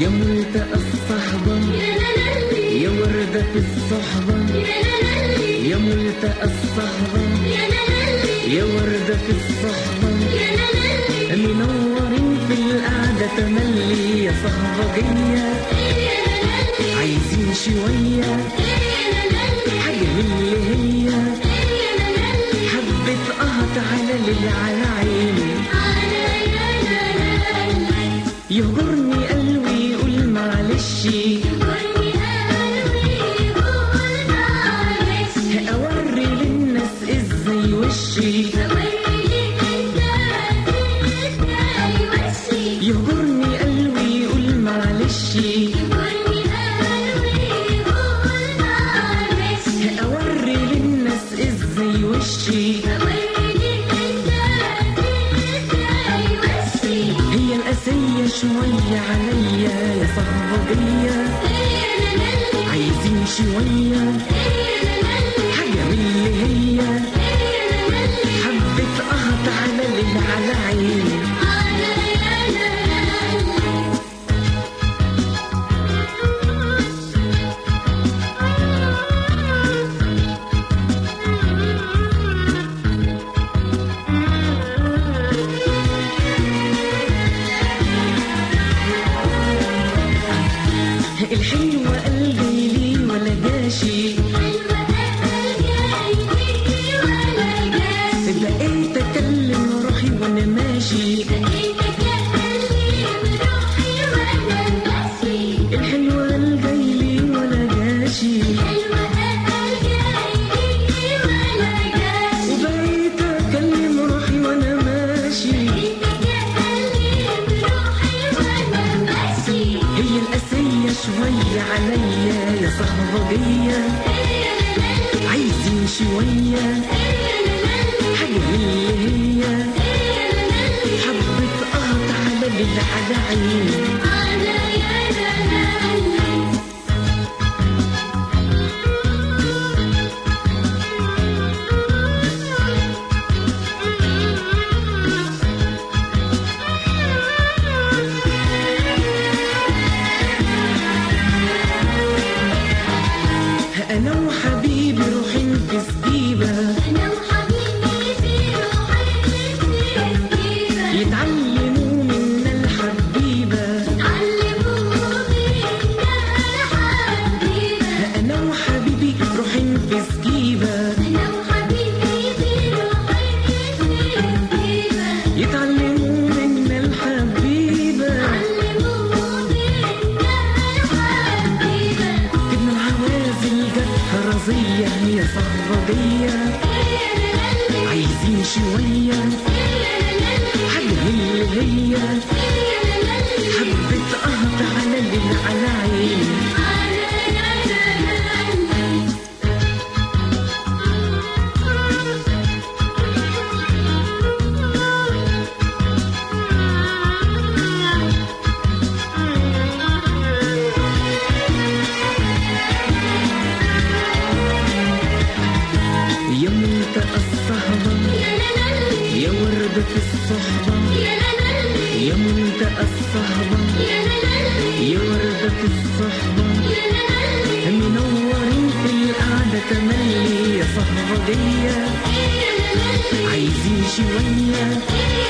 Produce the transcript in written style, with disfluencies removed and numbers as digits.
يا ملتقى الصحبة يا وردة في الصحبة يا ملتقى الصحبة يا وردة في الصحبة منورين في القعدة تملي يا صهبجية عايزين شوية حاجة من اللي هي حبة تعالى على عيني يهجرني قلبي يقول معلش أوري للناس ازاي وشي يهجرني قلبي يقول معلش أوري للناس ازاي وشي هي القاسية شوية عليا يا صهبجية عايزين شوية حاجة من اللي هي حبة تعالى على عيني الحلوة قلبي لي ولا جاشي بقيت اكلم روحي وانا ماشي الحلوة قلبي لي ولا جاشي وبقيت اكلم روحي وانا ماشي هي القاسية شوية عليا يا صهبجية عايزين شوية حاجة من اللي هي حبة تعالى على عيني أنا وحبيبي روحين في سجيبة يتعلموا منا الحبيبة أنا وحبيبي روحين في سجيبة يتعلموا منا الحبيبة جبنا العوازل جت رزية يا صهبجية عايزين شوية حاجة من اللي هي حبة تعالى على عيني يا ملتقى الصحبة يا وردة في الصحبة يا ملتقى الصحبة يا وردة في الصحبة منورين في القعدة تملي يا صهبجية عايزين شوية